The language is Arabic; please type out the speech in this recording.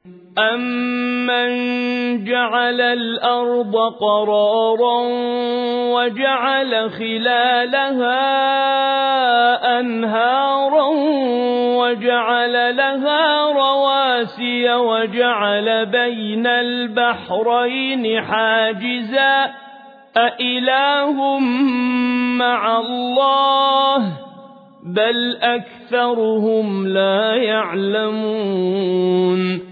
أَمَّنْ جَعَلَ الْأَرْضَ قَرَارًا وَجَعَلَ خِلَالَهَا أَنْهَارًا وَجَعَلَ لَهَا رَوَاسِيَ وَجَعَلَ بَيْنَ الْبَحْرَيْنِ حَاجِزًا أَإِلَٰهٌ مَّعَ اللَّهِ ۚ بَلْ أَكْثَرُهُمْ لَا يَعْلَمُونَ